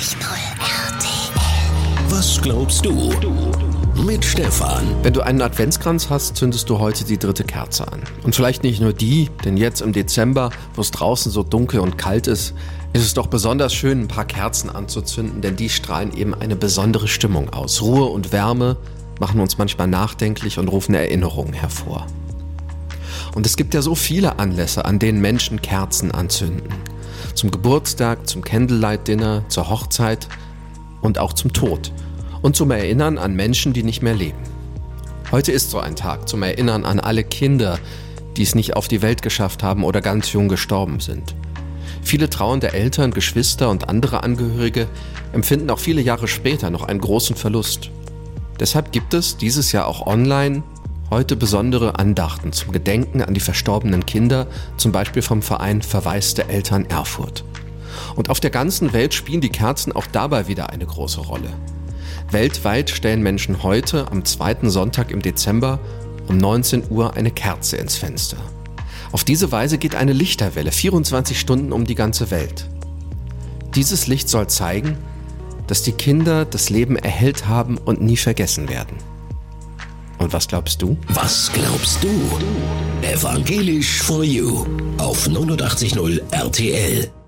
RTL. Was glaubst du? Mit Stefan. Wenn du einen Adventskranz hast, zündest du heute die 3. Kerze an. Und vielleicht nicht nur die, denn jetzt im Dezember, wo es draußen so dunkel und kalt ist es doch besonders schön, ein paar Kerzen anzuzünden, denn die strahlen eben eine besondere Stimmung aus. Ruhe und Wärme machen uns manchmal nachdenklich und rufen Erinnerungen hervor. Und es gibt ja so viele Anlässe, an denen Menschen Kerzen anzünden. Zum Geburtstag, zum Candlelight-Dinner, zur Hochzeit und auch zum Tod. Und zum Erinnern an Menschen, die nicht mehr leben. Heute ist so ein Tag zum Erinnern an alle Kinder, die es nicht auf die Welt geschafft haben oder ganz jung gestorben sind. Viele trauernde Eltern, Geschwister und andere Angehörige empfinden auch viele Jahre später noch einen großen Verlust. Deshalb gibt es dieses Jahr auch online heute besondere Andachten zum Gedenken an die verstorbenen Kinder, zum Beispiel vom Verein Verwaiste Eltern Erfurt. Und auf der ganzen Welt spielen die Kerzen auch dabei wieder eine große Rolle. Weltweit stellen Menschen heute, am 2. Sonntag im Dezember, um 19 Uhr eine Kerze ins Fenster. Auf diese Weise geht eine Lichterwelle 24 Stunden um die ganze Welt. Dieses Licht soll zeigen, dass die Kinder das Leben erhellt haben und nie vergessen werden. Und was glaubst du? Was glaubst du? Evangelisch for You auf 89.0 RTL.